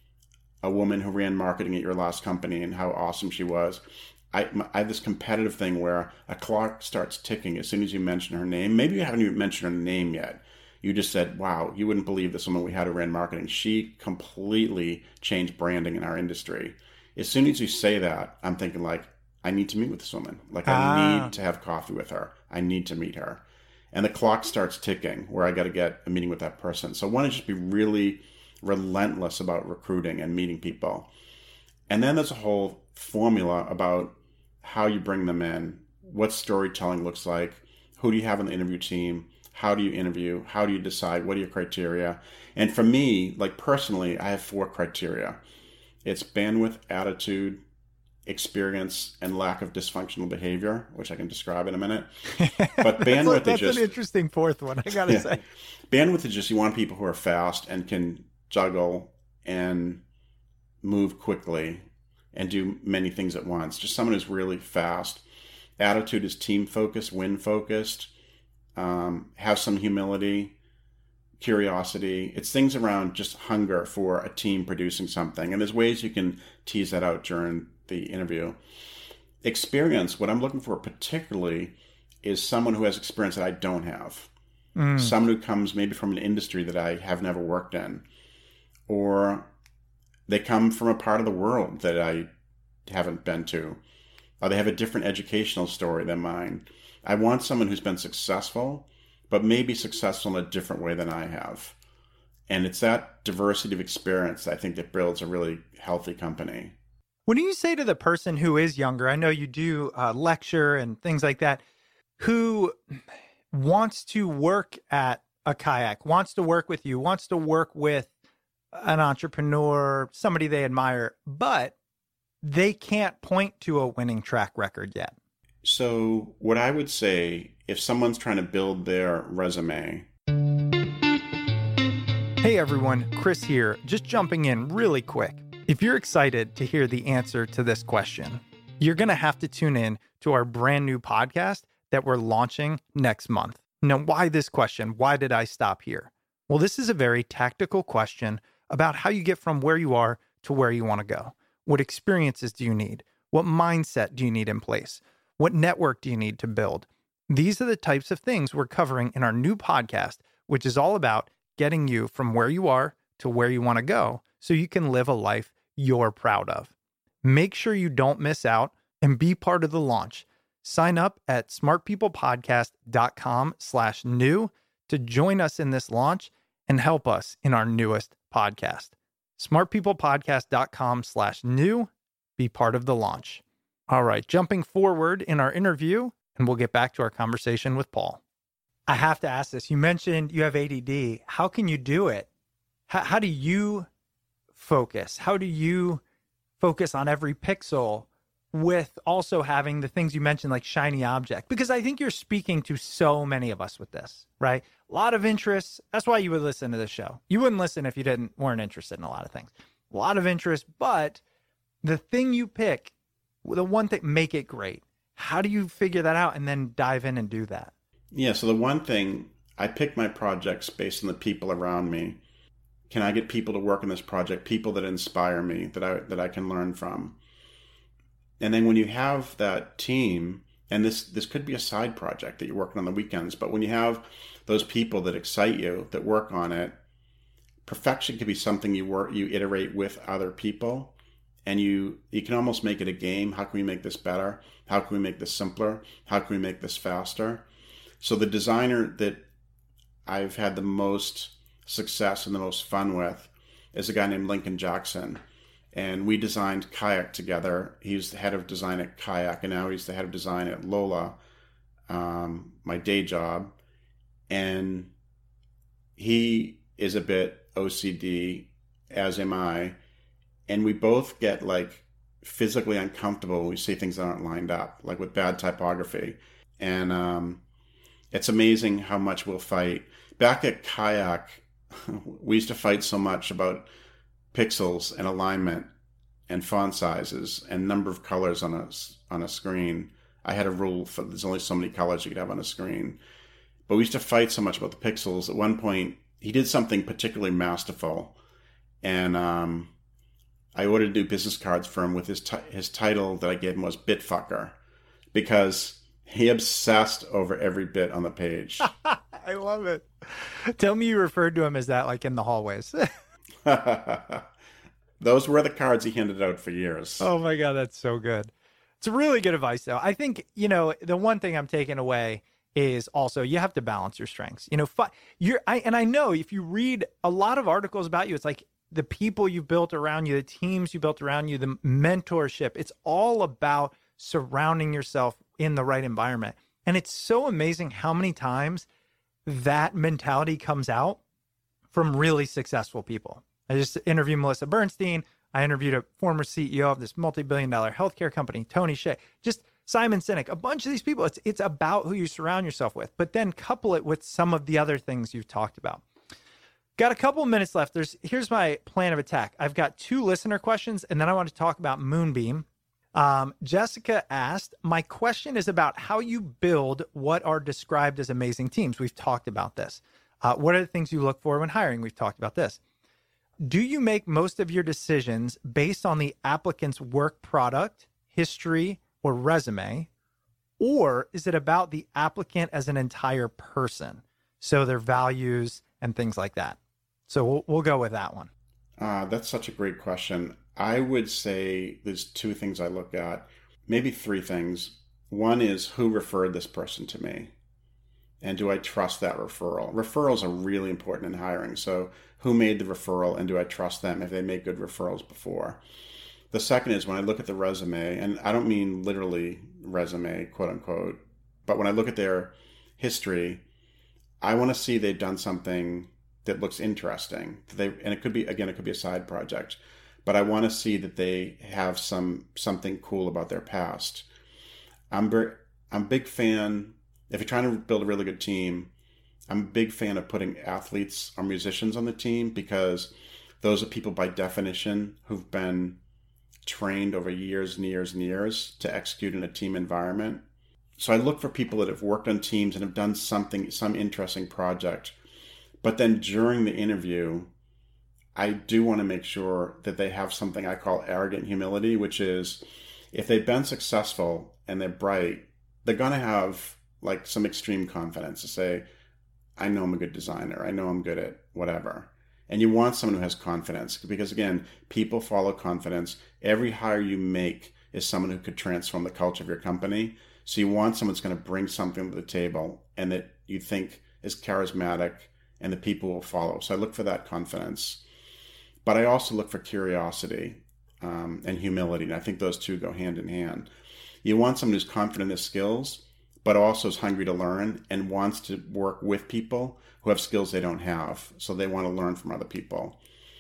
a woman who ran marketing at your last company and how awesome she was. I, I have this competitive thing where a clock starts ticking as soon as you mention her name. Maybe you haven't even mentioned her name yet. You just said, wow, you wouldn't believe this woman we had who ran marketing. She completely changed branding in our industry. As soon as you say that, I'm thinking like, I need to meet with this woman. Like I ah. need to have coffee with her. I need to meet her. And the clock starts ticking where I got to get a meeting with that person. So I want to just be really relentless about recruiting and meeting people. And then there's a whole formula about how you bring them in, what storytelling looks like, who do you have on the interview team, How do you interview? How do you decide? What are your criteria? And for me, like personally, I have four criteria. It's bandwidth, attitude, experience, and lack of dysfunctional behavior, which I can describe in a minute. But bandwidth that's, is just an interesting fourth one, I gotta yeah. say. Bandwidth is just you want people who are fast and can juggle and move quickly and do many things at once. Just someone who's really fast. Attitude is team focused, win focused, um, have some humility, curiosity. It's things around just hunger for a team producing something. And there's ways you can tease that out during the interview. Experience, what I'm looking for particularly is someone who has experience that I don't have. Mm. Someone who comes maybe from an industry that I have never worked in, or they come from a part of the world that I haven't been to, or they have a different educational story than mine. I want someone who's been successful, but maybe successful in a different way than I have. And it's that diversity of experience, I think, that builds a really healthy company. What do you say to the person who is younger? I know you do uh, lecture and things like that, who wants to work at a kayak, wants to work with you, wants to work with an entrepreneur, somebody they admire, but they can't point to a winning track record yet? So what I would say, if someone's trying to build their resume. Hey everyone, Chris here, just jumping in really quick. If you're excited to hear the answer to this question, you're going to have to tune in to our brand new podcast that we're launching next month. Now, why this question? Why did I stop here? Well, this is a very tactical question about how you get from where you are to where you want to go. What experiences do you need? What mindset do you need in place? What network do you need to build? These are the types of things we're covering in our new podcast, which is all about getting you from where you are to where you want to go so you can live a life you're proud of. Make sure you don't miss out and be part of the launch. Sign up at smartpeoplepodcast.com slash new to join us in this launch and help us in our newest podcast. smartpeoplepodcast.com slash new. Be part of the launch. All right, jumping forward in our interview, and we'll get back to our conversation with Paul. I have to ask this. You mentioned you have A D D. How can you do it? How, how do you focus? How do you focus on every pixel with also having the things you mentioned, like shiny object? Because I think you're speaking to so many of us with this, right? A lot of interests. That's why you would listen to this show. You wouldn't listen if you didn't weren't interested in a lot of things. A lot of interest, but the thing you pick, the one thing, make it great. How do you figure that out and then dive in and do that? Yeah, so the one thing, I pick my projects based on the people around me. Can I get people to work on this project, people that inspire me, that I that I can learn from? And then when you have that team, and this this could be a side project that you're working on the weekends, but when you have those people that excite you, that work on it, perfection could be something you work you iterate with other people, and you you can almost make it a game. How can we make this better? How can we make this simpler? How can we make this faster? So the designer that I've had the most success and the most fun with is a guy named Lincoln Jackson. And we designed Kayak together. He's the head of design at Kayak, and now he's the head of design at Lola, um, my day job. And he is a bit O C D, as am I. And we both get like physically uncomfortable when we see things that aren't lined up, like with bad typography. And um, it's amazing how much we'll fight. Back at Kayak, we used to fight so much about pixels and alignment and font sizes and number of colors on a, on a screen. I had a rule for there's only so many colors you could have on a screen. But we used to fight so much about the pixels. At one point, he did something particularly masterful. And um, I ordered new business cards for him with his t- his title that I gave him was Bitfucker, because he obsessed over every bit on the page. I love it. Tell me you referred to him as that, like in the hallways. Those were the cards he handed out for years. Oh my God, that's so good. It's really good advice, though. I think, you know, the one thing I'm taking away is also you have to balance your strengths. You know, fi- you're, I, and I know if you read a lot of articles about you, it's like the people you've built around you, the teams you built around you, the mentorship. It's all about surrounding yourself in the right environment. And it's so amazing how many times that mentality comes out from really successful people. I just interviewed Melissa Bernstein. I interviewed a former C E O of this multi-billion dollar healthcare company, Tony Hsieh, just Simon Sinek, a bunch of these people. It's, it's about who you surround yourself with, but then couple it with some of the other things you've talked about. Got a couple of minutes left. There's Here's my plan of attack. I've got two listener questions, and then I want to talk about Moonbeam. Um, Jessica asked, my question is about how you build what are described as amazing teams. We've talked about this. Uh, what are the things you look for when hiring? We've talked about this. Do you make most of your decisions based on the applicant's work product, history, or resume? Or is it about the applicant as an entire person? So their values and things like that. So we'll, we'll go with that one. Uh, that's such a great question. I would say there's two things I look at, maybe three things. One is who referred this person to me, and do I trust that referral? Referrals are really important in hiring. So who made the referral, and do I trust them if they made good referrals before? The second is when I look at the resume, and I don't mean literally resume, quote unquote, but when I look at their history, I want to see they've done something that looks interesting. They, and it could be, again, it could be a side project, but I want to see that they have some something cool about their past. I'm very, I'm a big fan, if you're trying to build a really good team, I'm a big fan of putting athletes or musicians on the team, because those are people by definition who've been trained over years and years and years to execute in a team environment. So I look for people that have worked on teams and have done something, some interesting project. But then during the interview, I do want to make sure that they have something I call arrogant humility, which is if they've been successful and they're bright, they're going to have like some extreme confidence to say, I know I'm a good designer. I know I'm good at whatever. And you want someone who has confidence, because again, people follow confidence. Every hire you make is someone who could transform the culture of your company. So you want someone that's going to bring something to the table and that you think is charismatic and the people will follow. So I look for that confidence. But I also look for curiosity um, and humility. And I think those two go hand in hand. You want someone who's confident in their skills, but also is hungry to learn and wants to work with people who have skills they don't have. So they want to learn from other people.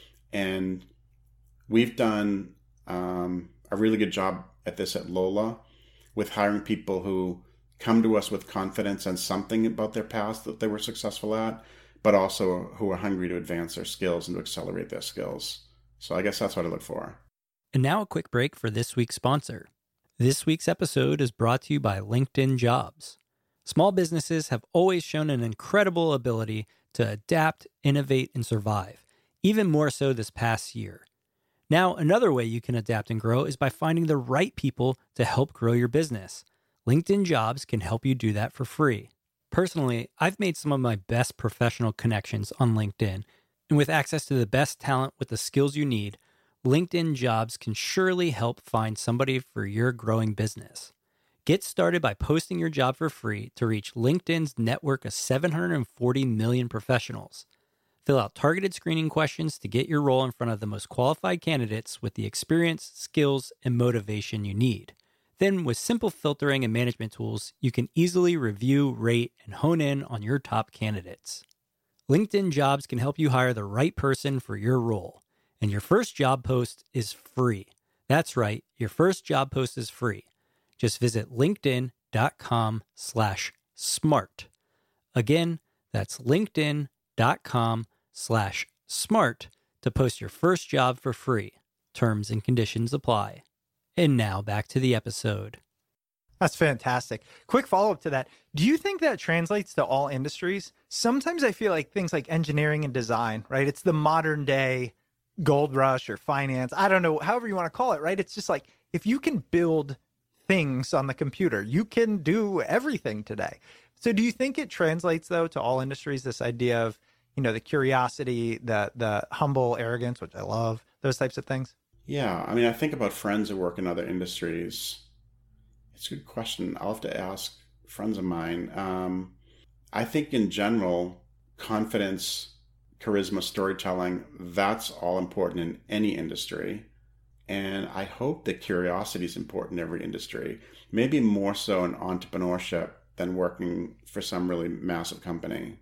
And we've done um, a really good job at this at Lola with hiring people who come to us with confidence and something about their past that they were successful at, but also who are hungry to advance their skills and to accelerate their skills. So I guess that's what I look for. And now a quick break for this week's sponsor. This week's episode is brought to you by LinkedIn Jobs. Small businesses have always shown an incredible ability to adapt, innovate, and survive, even more so this past year. Now, another way you can adapt and grow is by finding the right people to help grow your business. LinkedIn Jobs can help you do that for free. Personally, I've made some of my best professional connections on LinkedIn, and with access to the best talent with the skills you need, LinkedIn Jobs can surely help find somebody for your growing business. Get started by posting your job for free to reach LinkedIn's network of seven hundred forty million professionals. Fill out targeted screening questions to get your role in front of the most qualified candidates with the experience, skills, and motivation you need. Then, with simple filtering and management tools, you can easily review, rate, and hone in on your top candidates. LinkedIn Jobs can help you hire the right person for your role. And your first job post is free. That's right, your first job post is free. Just visit linkedin.com slash smart. Again, that's linkedin.com slash smart to post your first job for free. Terms and conditions apply. And now back to the episode. That's fantastic. Quick follow-up to that. Do you think that translates to all industries? Sometimes I feel like things like engineering and design, right? It's the modern day gold rush or finance. I don't know, however you want to call it, right? It's just like, if you can build things on the computer, you can do everything today. So do you think it translates though to all industries, this idea of, you know, the curiosity, the the humble arrogance, which I love, those types of things? Yeah. I mean, I think about friends who work in other industries. It's a good question. I'll have to ask friends of mine. Um, I think in general, confidence, charisma, storytelling, that's all important in any industry. And I hope that curiosity is important in every industry, maybe more so in entrepreneurship than working for some really massive company.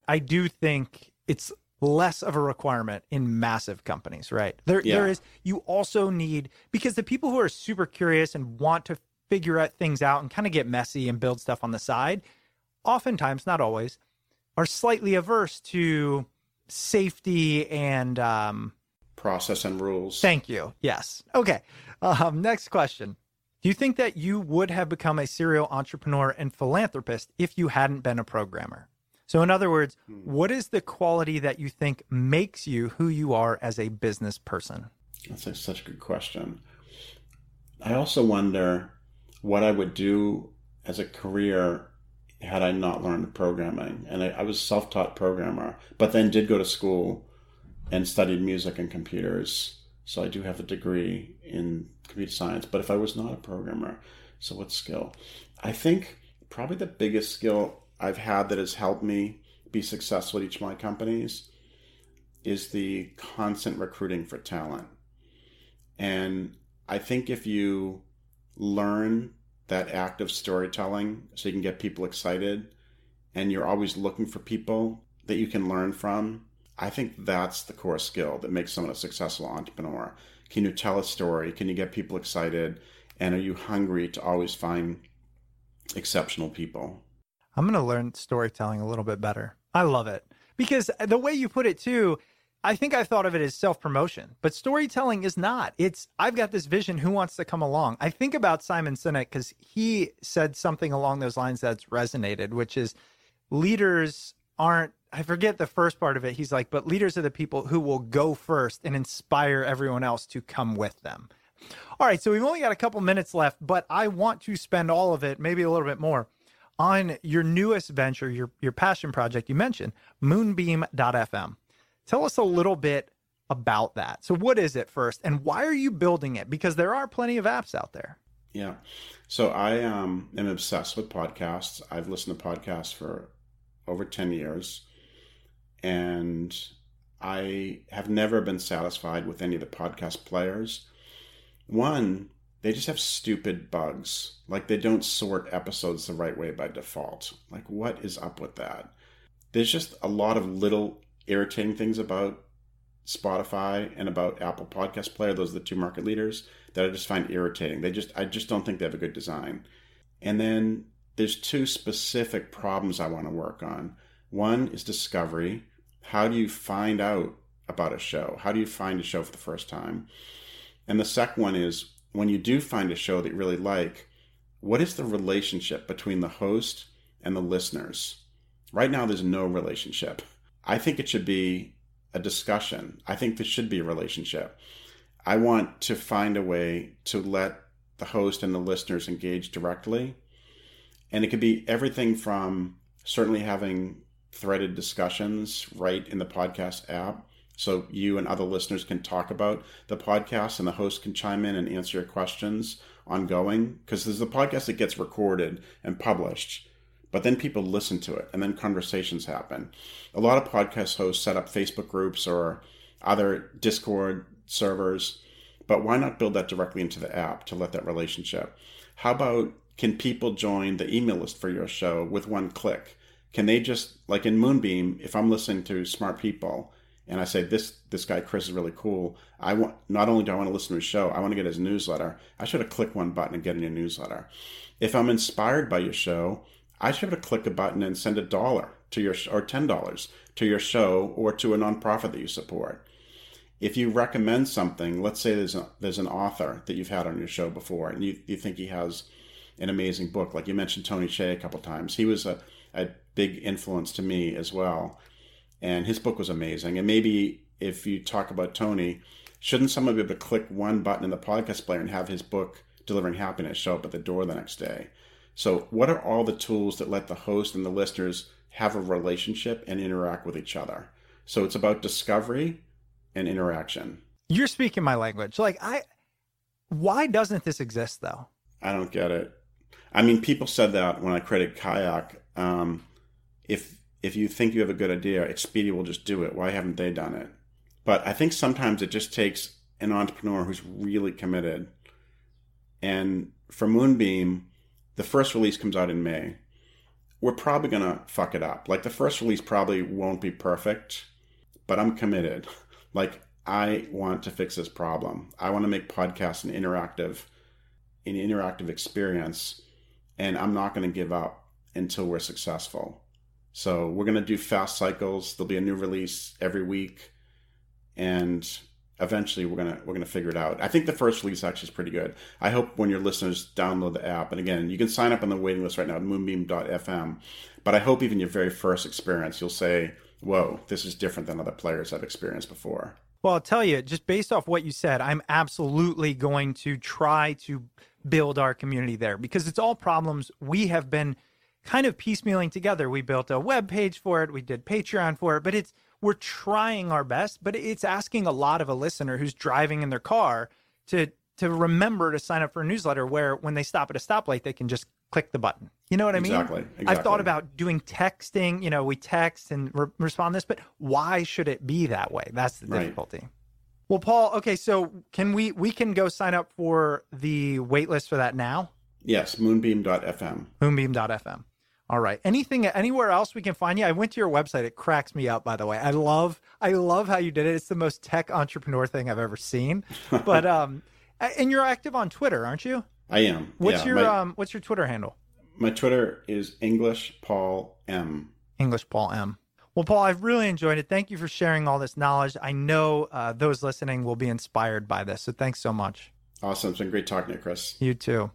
I do think it's less of a requirement in massive companies, right? There, Yeah. there is, you also need, because the people who are super curious and want to figure out things out and kind of get messy and build stuff on the side, oftentimes, not always, are slightly averse to safety and, um, Process and rules. thank you. Yes. Okay. Um, next question. Do you think that you would have become a serial entrepreneur and philanthropist if you hadn't been a programmer? So in other words, what is the quality that you think makes you who you are as a business person? That's a, such a good question. I also wonder what I would do as a career had I not learned programming. And I, I was a self-taught programmer, but then did go to school and studied music and computers. So I do have a degree in computer science. But if I was not a programmer, so what skill? I think probably the biggest skill I've had that has helped me be successful at each of my companies is the constant recruiting for talent. And I think if you learn that act of storytelling so you can get people excited and you're always looking for people that you can learn from, I think that's the core skill that makes someone a successful entrepreneur. Can you tell a story? Can you get people excited? And are you hungry to always find exceptional people? I'm going to learn storytelling a little bit better. I love it. Because the way you put it too, I think I thought of it as self-promotion, but storytelling is not. It's, I've got this vision, who wants to come along? I think about Simon Sinek because he said something along those lines that's resonated, which is leaders aren't, I forget the first part of it. He's like, but leaders are the people who will go first and inspire everyone else to come with them. All right, so we've only got a couple minutes left, but I want to spend all of it, maybe a little bit more, on your newest venture, your your passion project you mentioned, moonbeam dot f m. Tell us a little bit about that. So what is it first, and why are you building it? Because there are plenty of apps out there. Yeah. So I um, am obsessed with podcasts. I've listened to podcasts for over ten years, and I have never been satisfied with any of the podcast players. One, they just have stupid bugs. Like they don't sort episodes the right way by default. Like what is up with that? There's just a lot of little irritating things about Spotify and about Apple Podcast Player. Those are the two market leaders that I just find irritating. They just, I just don't think they have a good design. And then there's two specific problems I want to work on. One is discovery. How do you find out about a show? How do you find a show for the first time? And the second one is, when you do find a show that you really like, what is the relationship between the host and the listeners? Right now, there's no relationship. I think it should be a discussion. I think there should be a relationship. I want to find a way to let the host and the listeners engage directly. And it could be everything from certainly having threaded discussions right in the podcast app, so you and other listeners can talk about the podcast and the host can chime in and answer your questions ongoing. Because there's a podcast that gets recorded and published, but then people listen to it and then conversations happen. A lot of podcast hosts set up Facebook groups or other Discord servers, but why not build that directly into the app to let that relationship? How about, can people join the email list for your show with one click? Can they just, like in Moonbeam, if I'm listening to Smart People, and I say, this this guy, Chris, is really cool. I want, not only do I want to listen to his show, I want to get his newsletter. I should have clicked one button and get in your newsletter. If I'm inspired by your show, I should have clicked a button and send a dollar to your, or ten dollars to your show or to a nonprofit that you support. If you recommend something, let's say there's a, there's an author that you've had on your show before, and you, you think he has an amazing book. Like you mentioned Tony Hsieh a couple times. He was a, a big influence to me as well. And his book was amazing. And maybe if you talk about Tony, shouldn't someone be able to click one button in the podcast player and have his book, Delivering Happiness, show up at the door the next day? So what are all the tools that let the host and the listeners have a relationship and interact with each other? So it's about discovery and interaction. You're speaking my language. Like, I, why doesn't this exist though? I don't get it. I mean, people said that when I created Kayak. Um, if If you think you have a good idea, Expedia will just do it. Why haven't they done it? But I think sometimes it just takes an entrepreneur who's really committed. And for Moonbeam, the first release comes out in May. we're probably going to fuck it up. Like the first release probably won't be perfect, but I'm committed. Like I want to fix this problem. I want to make podcasts an interactive, an interactive experience, and I'm not going to give up until we're successful. So we're going to do fast cycles. There'll be a new release every week, and eventually we're going to we're going to figure it out. I think the first release actually is pretty good. I hope when your listeners download the app, and again, you can sign up on the waiting list right now at moonbeam dot f m, but I hope even your very first experience, you'll say, whoa, this is different than other players I've experienced before. Well, I'll tell you, just based off what you said, I'm absolutely going to try to build our community there, because it's all problems we have been kind of piecemealing together. We built a web page for it. We did Patreon for it, but it's, we're trying our best, but it's asking a lot of a listener who's driving in their car to, to remember to sign up for a newsletter where when they stop at a stoplight, they can just click the button. You know what I mean? Exactly. exactly. I've thought about doing texting, you know, we text and re- respond to this, but why should it be that way? That's the difficulty. Right. Well, Paul, okay, so can we, we can go sign up for the wait list for that now? Yes, moonbeam dot f m. moonbeam dot f m. All right. Anything, anywhere else we can find you? I went to your website. It cracks me up, by the way. I love, I love how you did it. It's the most tech entrepreneur thing I've ever seen. But, um, and you're active on Twitter, aren't you? I am. What's yeah, your, my, um, what's your Twitter handle? My Twitter is English Paul M. English Paul M. Well, Paul, I've really enjoyed it. Thank you for sharing all this knowledge. I know uh, those listening will be inspired by this. So thanks so much. Awesome. It's been great talking to you, Chris. You too.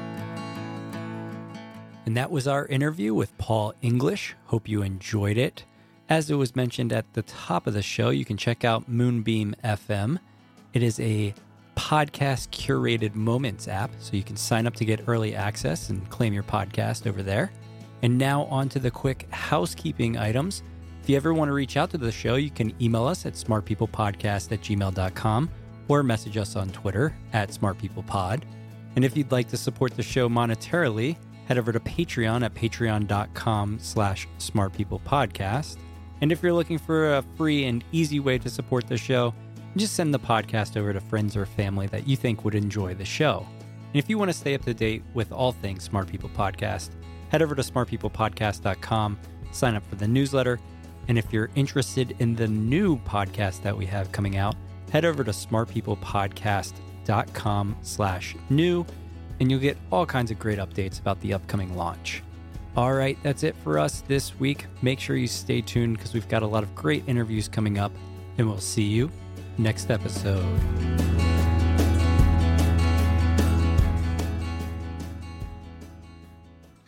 And that was our interview with Paul English. Hope you enjoyed it. As it was mentioned at the top of the show, you can check out Moonbeam F M. It is a podcast curated moments app, so you can sign up to get early access and claim your podcast over there. And now on to the quick housekeeping items. If you ever want to reach out to the show, you can email us at smartpeoplepodcast at gmail dot com or message us on Twitter at smartpeoplepod. And if you'd like to support the show monetarily, head over to Patreon at patreon dot com slash smartpeoplepodcast. And if you're looking for a free and easy way to support the show, just send the podcast over to friends or family that you think would enjoy the show. And if you want to stay up to date with all things Smart People Podcast, head over to smart people podcast dot com, sign up for the newsletter. And if you're interested in the new podcast that we have coming out, head over to smart people podcast dot com slash new, and you'll get all kinds of great updates about the upcoming launch. All right, that's it for us this week. Make sure you stay tuned because we've got a lot of great interviews coming up, and we'll see you next episode.